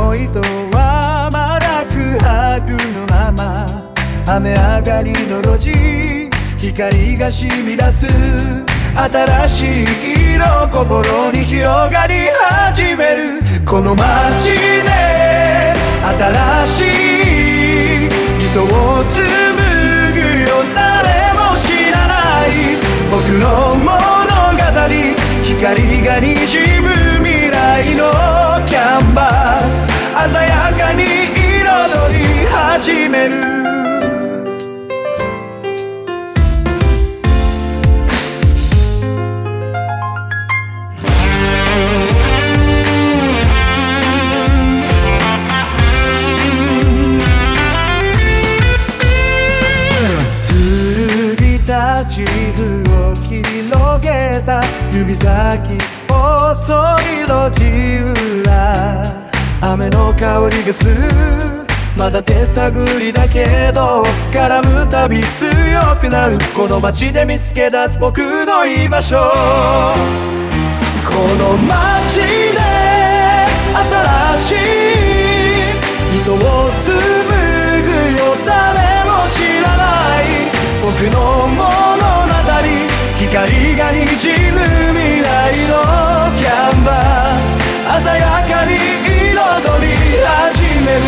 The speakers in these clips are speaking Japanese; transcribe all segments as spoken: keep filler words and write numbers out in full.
思いとはまだ空白のまま、雨上がりの路地、光が染み出す新しい色、心に広がり始める。この街で新しい糸を紡ぐよ、誰も知らない僕の物語、光がにじむ未来のキャンバス、鮮やかに彩り始める。地図を広げた指先細い路地裏、雨の香りがする、まだ手探りだけど絡むたび強くなる。この街で見つけ出す僕の居場所、この街で新しい糸を紡ぐよ、誰も知らない僕の物語、光がにじむ未来のキャンバス、鮮やかに彩り始める。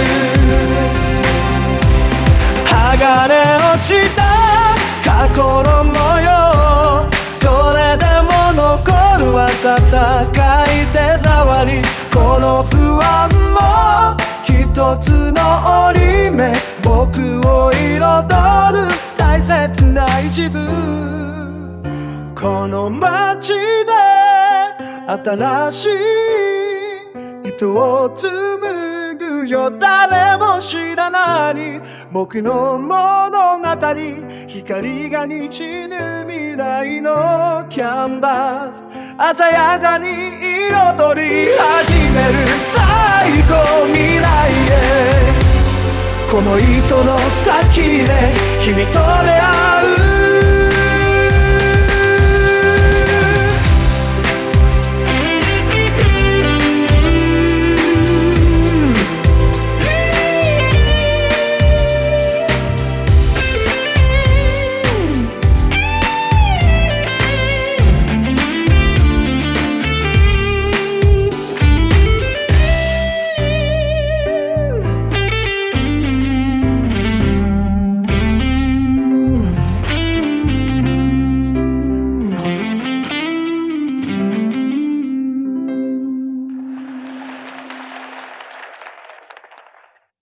剥がれ落ちた過去の模様、それでも残る温かい手触り、この不安も一つの折り目、僕を彩る大切な一部。この街で新しい糸を紡ぐよ、誰も知らない僕の物語、光がにじむ未来のキャンバス、鮮やかに彩り始める。最後未来へ、この糸の先で君と出会う